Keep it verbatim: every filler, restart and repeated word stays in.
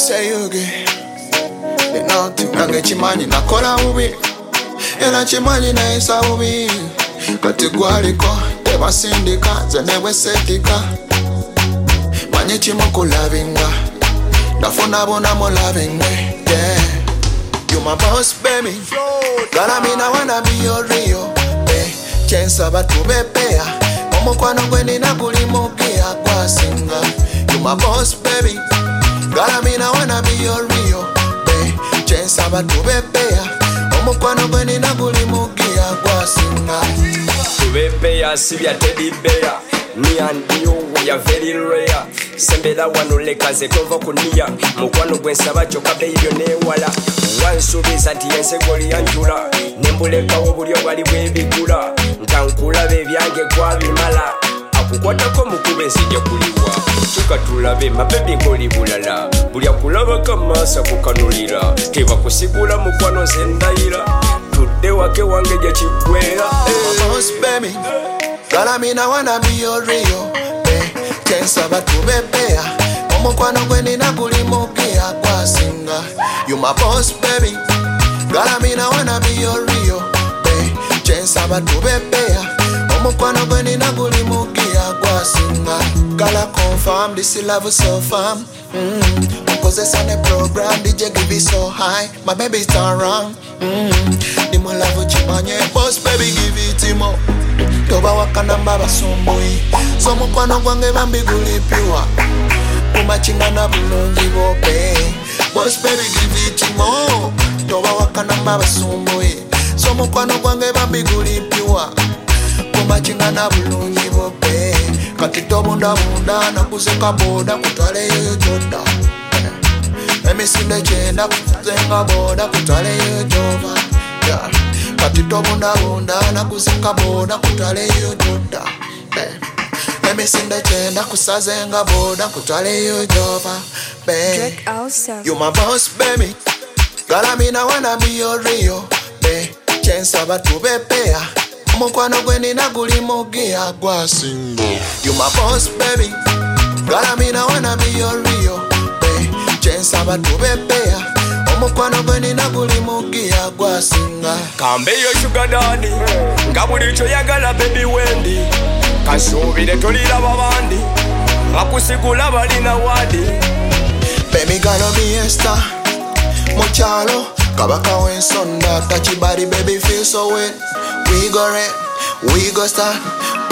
say you get the nothing nange chimanyi nakola bubi era chimanyi naisa bubi kati gwaliko tebasindika nze nebwe setika manyi kimukulavinga ndafuna bonamu loving me, yeah. You my boss, baby. Girl, I mean, I wanna be your Rio, eh. Chance about to be pair. Omo kwano gweni na guli mukia kwa singa. You my boss, baby. Girl, I mean, I wanna be your Rio, eh. Chance about to be pair. Omo kwano gweni na guli mukia kwa singa. To be pair, sibia teddy bear. Me and you, we are very rare. Sembera wano leka ze tova kunia. Mukwano gwensaba choka beibyo newala. Wansubiza nti ensegoli yanjula. Nembuleka obulyo bwali bwebigula. Ntankula bebyange kwa bimala. Akukwatako mukube nsije kuliwa. Tuka tulabe mabebi nkoli bulala. Bulya kulaba kamasa kukanulira. Teba kusigula mukwano nze ndayira. Tudde wake wange gye kigwera. Boss baby. Girl, I mean, I wanna be your Rio, eh. Chance about to be pair. Omo kwano gweni na guli mukia kwa singa. You my boss, baby. Girl, I mean, I wanna be your Rio, eh. Chance about to be pair. Omo kwano gweni na guli mukia kwa singa. Girl, I confirm this love so firm. Mm. Possess on the program, D J give it so high. My baby turn wrong. Mm. The more love chimanye, boss, baby give it more. Toba wakana mbaba sumbui Somo kwano gwange bambiguli piwa Umachinga na bulungi bope Boss baby give it more. Toba wakana mbaba sumbui Somo kwano gwange bambiguli piwa Umachinga na bulungi bope Katito bunda bunda na kuseka boda kutwale yoyo joda Emisinde chenda kuzenga boda kutwale yoyo jova, yeah. Katito bunda bunda na kuseka boda kutwale yo joda, eh. Emisinde chenda kusazenga boda kutwale yo jova, eh. You my boss, baby. Girl, I mean, I wanna be your Rio, eh. Chance about to be pair. Mukwano gweni na guli mugia kwa singo. You my boss, baby. Girl, I mean, I wanna be your Rio, eh. Chance about to be pair. Mukwano gweni na guli mugia kwa singa. Kambe yo sugar daddy. Ngabuli cho yagala baby Wendy. Kasubire tolira babandi. Akusigula balina wadi. Baby gonna be a star. Mochalo kabaka wensonda. Touchy body baby feel so wet. We go red, we go start.